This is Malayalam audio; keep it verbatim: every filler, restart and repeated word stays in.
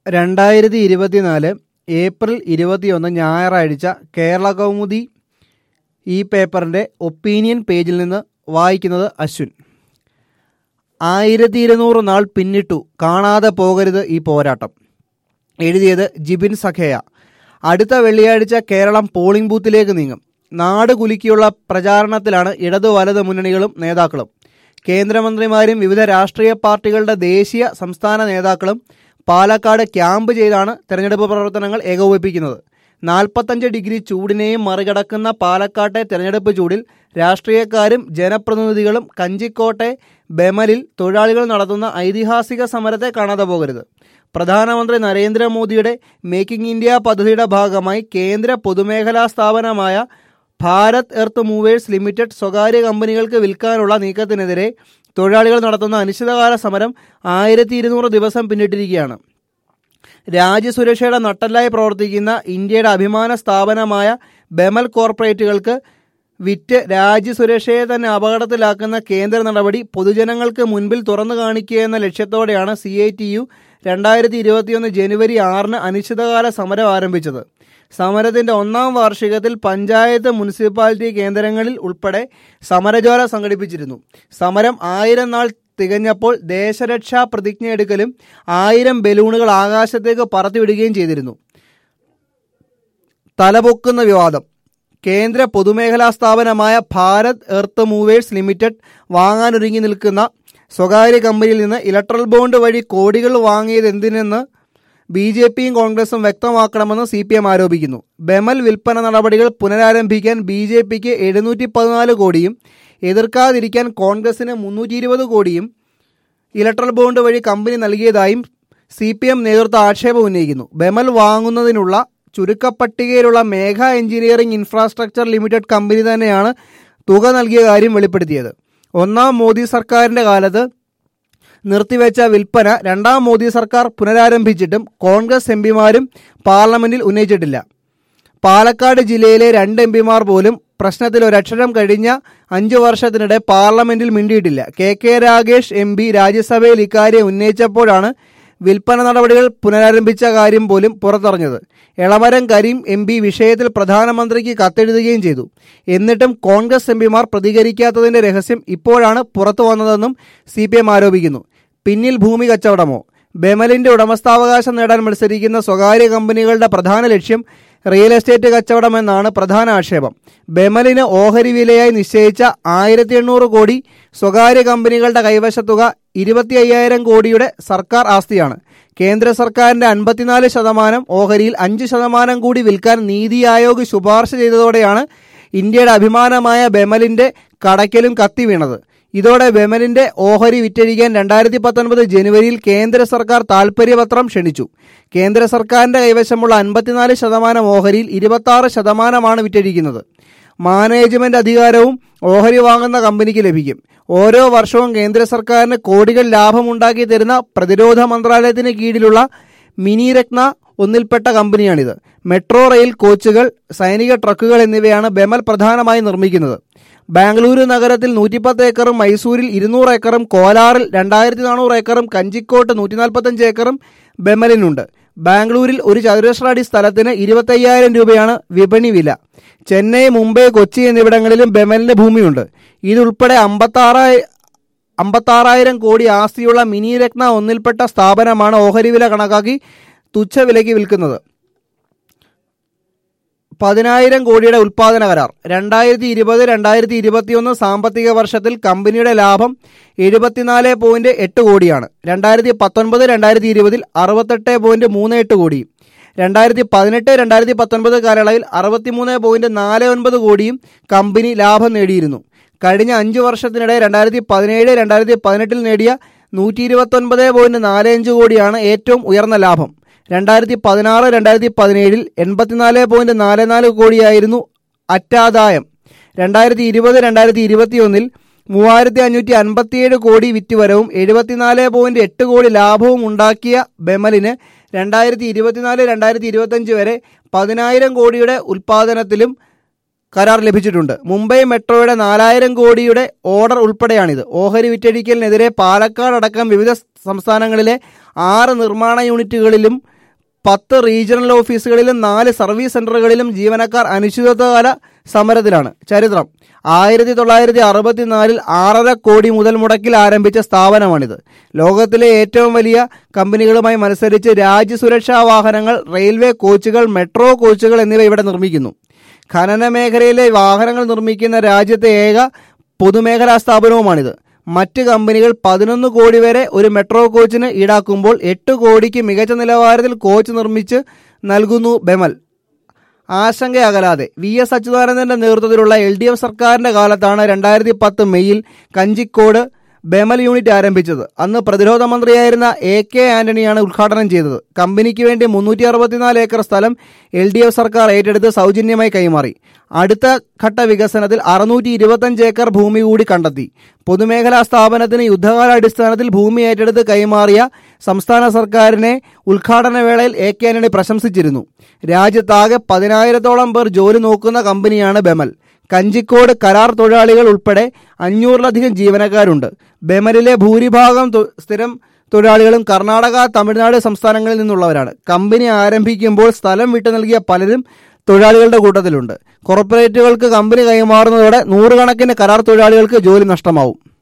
രണ്ടായിരത്തി ഇരുപത്തിനാല് ഏപ്രിൽ ഇരുപത്തിയൊന്ന് ഞായറാഴ്ച കേരള കൗമുദി ഈ പേപ്പറിൻ്റെ ഒപ്പീനിയൻ പേജിൽ നിന്ന് വായിക്കുന്നത് അശ്വിൻ. ആയിരത്തി ഇരുന്നൂറ് നാൾ പിന്നിട്ടു, കാണാതെ പോകരുത് ഈ പോരാട്ടം. എഴുതിയത് ജിബിൻ സഖേയ. അടുത്ത വെള്ളിയാഴ്ച കേരളം പോളിംഗ് ബൂത്തിലേക്ക് നീങ്ങും. നാട് കുലുക്കിയുള്ള പ്രചാരണത്തിലാണ് ഇടതു വലത് മുന്നണികളും നേതാക്കളും. കേന്ദ്രമന്ത്രിമാരും വിവിധ രാഷ്ട്രീയ പാർട്ടികളുടെ ദേശീയ സംസ്ഥാന നേതാക്കളും പാലക്കാട് ക്യാമ്പ് ചെയ്താണ് തെരഞ്ഞെടുപ്പ് പ്രവർത്തനങ്ങൾ ഏകോപിപ്പിക്കുന്നത്. നാൽപ്പത്തഞ്ച് ഡിഗ്രി ചൂടിനെയും മറികടക്കുന്ന പാലക്കാട്ടെ തെരഞ്ഞെടുപ്പ് ചൂടിൽ രാഷ്ട്രീയക്കാരും ജനപ്രതിനിധികളും കഞ്ചിക്കോട്ടെ ബെമലിൽ തൊഴിലാളികൾ നടത്തുന്ന ഐതിഹാസിക സമരത്തെ കാണാതെ പോകരുത്. പ്രധാനമന്ത്രി നരേന്ദ്രമോദിയുടെ മേക്കിംഗ് ഇന്ത്യ പദ്ധതിയുടെ ഭാഗമായി കേന്ദ്ര പൊതുമേഖലാ സ്ഥാപനമായ ഭാരത് എർത്ത് മൂവേഴ്സ് ലിമിറ്റഡ് സ്വകാര്യ കമ്പനികൾക്ക് വിൽക്കാനുള്ള നീക്കത്തിനെതിരെ തൊഴിലാളികൾ നടത്തുന്ന അനിശ്ചിതകാല സമരം ആയിരത്തി ഇരുന്നൂറ് ദിവസം പിന്നിട്ടിരിക്കുകയാണ്. രാജ്യസുരക്ഷയുടെ നട്ടെല്ലായി പ്രവർത്തിക്കുന്ന ഇന്ത്യയുടെ അഭിമാന സ്ഥാപനമായ ബെമൽ കോർപ്പറേറ്റുകൾക്ക് വിറ്റ് രാജ്യസുരക്ഷയെ തന്നെ അപകടത്തിലാക്കുന്ന കേന്ദ്ര നടപടി പൊതുജനങ്ങൾക്ക് മുൻപിൽ തുറന്നു കാണിക്കുകയെന്ന ലക്ഷ്യത്തോടെയാണ് സി ഐ ടി യു രണ്ടായിരത്തി ഇരുപത്തിയൊന്ന് ജനുവരി ആറിന് അനിശ്ചിതകാല സമരം ആരംഭിച്ചത്. സമരത്തിന്റെ ഒന്നാം വാർഷികത്തിൽ പഞ്ചായത്ത് മുനിസിപ്പാലിറ്റി കേന്ദ്രങ്ങളിൽ ഉൾപ്പെടെ സമരജ്വാല സംഘടിപ്പിച്ചിരുന്നു. സമരം ആയിരം നാൾ തികഞ്ഞപ്പോൾ ദേശരക്ഷാ പ്രതിജ്ഞയെടുക്കലും ആയിരം ബലൂണുകൾ ആകാശത്തേക്ക് പറത്തിവിടുകയും ചെയ്തിരുന്നു. തലപൊക്കുന്ന വിവാദം. കേന്ദ്ര പൊതുമേഖലാ സ്ഥാപനമായ ഭാരത് എർത്ത് മൂവേഴ്സ് ലിമിറ്റഡ് വാങ്ങാനൊരുങ്ങി നിൽക്കുന്ന സ്വകാര്യ കമ്പനിയിൽ നിന്ന് ഇലക്ട്രൽ ബോണ്ട് വഴി കോടികൾ വാങ്ങിയത് എന്തിനെന്ന് ബി ജെ പിയും കോൺഗ്രസും വ്യക്തമാക്കണമെന്ന് സി പി എം ആരോപിക്കുന്നു. ബെമൽ വിൽപ്പന നടപടികൾ പുനരാരംഭിക്കാൻ ബി ജെ പിക്ക് എഴുന്നൂറ്റി പതിനാല് കോടിയും എതിർക്കാതിരിക്കാൻ കോൺഗ്രസിന് മുന്നൂറ്റി ഇരുപത് കോടിയും ഇലക്ട്രൽ ബോണ്ട് വഴി കമ്പനി നൽകിയതായും സി പി എം നേതൃത്വം ആക്ഷേപം ഉന്നയിക്കുന്നു. ബെമൽ വാങ്ങുന്നതിനുള്ള ചുരുക്കപ്പട്ടികയിലുള്ള Megha engineering infrastructure limited company തന്നെയാണ് തുക നൽകിയ കാര്യം വെളിപ്പെടുത്തിയത്. ഒന്നാം മോദി സർക്കാരിൻ്റെ കാലത്ത് നിർത്തിവെച്ച വിൽപ്പന രണ്ടാം മോദി സർക്കാർ പുനരാരംഭിച്ചിട്ടും കോൺഗ്രസ് എം പിമാരും പാർലമെന്റിൽ ഉന്നയിച്ചിട്ടില്ല. പാലക്കാട് ജില്ലയിലെ രണ്ട് എം പിമാർ പോലും പ്രശ്നത്തിൽ ഒരക്ഷരം കഴിഞ്ഞ അഞ്ചു വർഷത്തിനിടെ പാർലമെന്റിൽ മിണ്ടിയിട്ടില്ല. K K Ragesh M P രാജ്യസഭയിൽ ഇക്കാര്യം ഉന്നയിച്ചപ്പോഴാണ് വിൽപ്പന നടപടികൾ പുനരാരംഭിച്ച കാര്യം പോലും പുറത്തറിഞ്ഞത്. എളമരം കരീം എം പി വിഷയത്തിൽ പ്രധാനമന്ത്രിക്ക് കത്തെഴുതുകയും ചെയ്തു. എന്നിട്ടും കോൺഗ്രസ് എം പിമാർ പ്രതികരിക്കാത്തതിന്റെ രഹസ്യം ഇപ്പോഴാണ് പുറത്തു വന്നതെന്നും സി പി എം ആരോപിക്കുന്നു. പിന്നിൽ ഭൂമി കച്ചവടമോ? ബെമലിന്റെ ഉടമസ്ഥാവകാശം നേടാൻ മത്സരിക്കുന്ന സ്വകാര്യ കമ്പനികളുടെ പ്രധാന ലക്ഷ്യം റിയൽ എസ്റ്റേറ്റ് കച്ചവടമെന്നാണ് പ്രധാന ആക്ഷേപം. ബെമലിന് ഓഹരി വിലയായി നിശ്ചയിച്ച ആയിരത്തി എണ്ണൂറ് കോടി സ്വകാര്യ കമ്പനികളുടെ കൈവശത്തുക ഇരുപത്തി അയ്യായിരം കോടിയുടെ സർക്കാർ ആസ്തിയാണ്. കേന്ദ്ര സർക്കാരിന്റെ അൻപത്തിനാല് ശതമാനം ഓഹരിയിൽ അഞ്ച് ശതമാനം കൂടി വിൽക്കാൻ നീതി ആയോഗ് ശുപാർശ ചെയ്തതോടെയാണ് ഇന്ത്യയുടെ അഭിമാനമായ ബെമലിന്റെ കടയ്ക്കലും കത്തി വീണത്. ഇതോടെ ബെമലിന്റെ ഓഹരി വിറ്റഴിക്കാൻ രണ്ടായിരത്തി പത്തൊൻപത് ജനുവരിയിൽ കേന്ദ്ര സർക്കാർ താൽപര്യപത്രം ക്ഷണിച്ചു. കേന്ദ്ര സർക്കാരിന്റെ കൈവശമുള്ള അൻപത്തിനാല് ശതമാനം ഓഹരിയിൽ ഇരുപത്തി ആറ് ശതമാനമാണ് വിറ്റഴിക്കുന്നത്. മാനേജ്മെന്റ് അധികാരവും ഓഹരി വാങ്ങുന്ന കമ്പനിക്ക് ലഭിക്കും. ഓരോ വർഷവും കേന്ദ്ര സർക്കാരിന് കോടികൾ ലാഭമുണ്ടാക്കി തരുന്ന പ്രതിരോധ മന്ത്രാലയത്തിന് കീഴിലുള്ള മിനി രത്ന ഒന്നിൽപ്പെട്ട കമ്പനിയാണിത്. മെട്രോ റെയിൽ കോച്ചുകൾ, സൈനിക ട്രക്കുകൾ എന്നിവയാണ് ബെമൽ പ്രധാനമായി നിർമ്മിക്കുന്നത്. ബാംഗ്ലൂരു നഗരത്തിൽ നൂറ്റിപ്പത്ത് ഏക്കറും മൈസൂരിൽ ഇരുന്നൂറ് ഏക്കറും കോലാറിൽ രണ്ടായിരത്തി നാനൂറ് ഏക്കറും കഞ്ചിക്കോട്ട് നൂറ്റി നാൽപ്പത്തഞ്ച് ഏക്കറും ബെമലിനുണ്ട്. ബാംഗ്ലൂരിൽ ഒരു ചതുരശ്ര അടി സ്ഥലത്തിന് ഇരുപത്തയ്യായിരം രൂപയാണ് വിപണി വില. ചെന്നൈ, മുംബൈ, കൊച്ചി എന്നിവിടങ്ങളിലും ബെമലിന് ഭൂമിയുണ്ട്. ഇതുൾപ്പെടെ അമ്പത്താറായി അമ്പത്താറായിരം കോടി ആസ്തിയുള്ള മിനി രത്ന ഒന്നിൽപ്പെട്ട സ്ഥാപനമാണ് ഓഹരി വില കണക്കാക്കി തുച്ഛവിലയ്ക്ക് വിൽക്കുന്നത്. പതിനായിരം കോടിയുടെ ഉൽപാദന കരാർ. രണ്ടായിരത്തി ഇരുപത് രണ്ടായിരത്തി ഇരുപത്തിയൊന്ന് സാമ്പത്തിക വർഷത്തിൽ കമ്പനിയുടെ ലാഭം എഴുപത്തിനാല് പോയിന്റ് എട്ട് കോടിയാണ്. രണ്ടായിരത്തി പത്തൊൻപത് രണ്ടായിരത്തി ഇരുപതിൽ അറുപത്തെട്ട് പോയിന്റ് മൂന്ന് എട്ട് കോടിയും രണ്ടായിരത്തി പതിനെട്ട് രണ്ടായിരത്തി പത്തൊൻപത് കാലയളവിൽ അറുപത്തിമൂന്ന് പോയിന്റ് നാല് ഒൻപത് കോടിയും കമ്പനി ലാഭം നേടിയിരുന്നു. കഴിഞ്ഞ അഞ്ചു വർഷത്തിനിടെ രണ്ടായിരത്തി പതിനേഴ് രണ്ടായിരത്തി പതിനെട്ടിൽ നേടിയ നൂറ്റി ഇരുപത്തൊൻപത് പോയിന്റ് നാല് അഞ്ച് കോടിയാണ് ഏറ്റവും ഉയർന്ന ലാഭം. രണ്ടായിരത്തി പതിനാറ് രണ്ടായിരത്തി പതിനേഴിൽ എൺപത്തിനാല് പോയിന്റ് നാല് നാല് കോടിയായിരുന്നു അറ്റാദായം. രണ്ടായിരത്തി ഇരുപത് രണ്ടായിരത്തി ഇരുപത്തിയൊന്നിൽ മൂവായിരത്തി അഞ്ഞൂറ്റി അൻപത്തിയേഴ് കോടി വിറ്റുവരവും എഴുപത്തിനാല് പോയിന്റ് എട്ട് കോടി ലാഭവും ഉണ്ടാക്കിയ ബെമലിന് രണ്ടായിരത്തി ഇരുപത്തിനാല് രണ്ടായിരത്തി ഇരുപത്തഞ്ച് വരെ പതിനായിരം കോടിയുടെ ഉൽപാദനത്തിലും കരാർ ലഭിച്ചിട്ടുണ്ട്. മുംബൈ മെട്രോയുടെ നാലായിരം കോടിയുടെ ഓർഡർ ഉൾപ്പെടെയാണിത്. ഓഹരി വിറ്റഴിക്കലിനെതിരെ പാലക്കാട് അടക്കം വിവിധ സംസ്ഥാനങ്ങളിലെ ആറ് നിർമ്മാണ യൂണിറ്റുകളിലും പത്ത് റീജിയണൽ ഓഫീസുകളിലും നാല് സർവീസ് സെന്ററുകളിലും ജീവനക്കാർ അനിശ്ചിതകാല സമരത്തിലാണ്. ചരിത്രം: ആയിരത്തി തൊള്ളായിരത്തി അറുപത്തിനാലിൽ ആറര കോടി മുതൽ മുടക്കിൽ ആരംഭിച്ച സ്ഥാപനമാണിത്. ലോകത്തിലെ ഏറ്റവും വലിയ കമ്പനികളുമായി മത്സരിച്ച് രാജ്യസുരക്ഷാ വാഹനങ്ങൾ, റെയിൽവേ കോച്ചുകൾ, മെട്രോ കോച്ചുകൾ എന്നിവ ഇവിടെ നിർമ്മിക്കുന്നു. ഖനന മേഖലയിലെ വാഹനങ്ങൾ നിർമ്മിക്കുന്ന രാജ്യത്തെ ഏക പൊതുമേഖലാ സ്ഥാപനവുമാണിത്. മറ്റ് കമ്പനികൾ പതിനൊന്ന് കോടി വരെ ഒരു മെട്രോ കോച്ചിന് ഈടാക്കുമ്പോൾ എട്ട് കോടിക്ക് മികച്ച നിലവാരത്തിൽ കോച്ച് നിർമ്മിച്ച് നൽകുന്നു ബെമൽ. ആശങ്ക അകലാതെ: വി എസ് അച്യുതാനന്ദന്റെ നേതൃത്വത്തിലുള്ള എൽ ഡി എഫ് സർക്കാരിന്റെ കാലത്താണ് രണ്ടായിരത്തി പത്ത് മെയ്യിൽ കഞ്ചിക്കോട് ബെമൽ യൂണിറ്റ് ആരംഭിച്ചത്. അന്ന് പ്രതിരോധ മന്ത്രിയായിരുന്ന എ കെ ആന്റണിയാണ് ഉദ്ഘാടനം ചെയ്തത്. കമ്പനിക്ക് വേണ്ടി മുന്നൂറ്റി അറുപത്തിനാല് ഏക്കർ സ്ഥലം എൽ ഡി എഫ് സർക്കാർ ഏറ്റെടുത്ത് സൗജന്യമായി കൈമാറി. അടുത്ത ഘട്ട വികസനത്തിൽ അറുന്നൂറ്റി ഇരുപത്തഞ്ച് ഏക്കർ ഭൂമി കൂടി കണ്ടെത്തി. പൊതുമേഖലാ സ്ഥാപനത്തിന് യുദ്ധകാലാടിസ്ഥാനത്തിൽ ഭൂമി ഏറ്റെടുത്ത് കൈമാറിയ സംസ്ഥാന സർക്കാരിനെ ഉദ്ഘാടന വേളയിൽ എ കെ ആന്റണി പ്രശംസിച്ചിരുന്നു. രാജ്യത്താകെ പതിനായിരത്തോളം പേർ ജോലി നോക്കുന്ന കമ്പനിയാണ് ബെമൽ. കഞ്ചിക്കോട് കരാർ തൊഴിലാളികൾ ഉൾപ്പെടെ അഞ്ഞൂറിലധികം ജീവനക്കാരുണ്ട്. ബെമലിലെ ഭൂരിഭാഗം സ്ഥിരം തൊഴിലാളികളും കർണാടക, തമിഴ്നാട് സംസ്ഥാനങ്ങളിൽ നിന്നുള്ളവരാണ്. കമ്പനി ആരംഭിക്കുമ്പോൾ സ്ഥലം വിട്ടു നൽകിയ പലരും തൊഴിലാളികളുടെ കൂട്ടത്തിലുണ്ട്. കോർപ്പറേറ്റുകൾക്ക് കമ്പനി കൈമാറുന്നതോടെ നൂറുകണക്കിന് കരാർ തൊഴിലാളികൾക്ക് ജോലി നഷ്ടമാവും.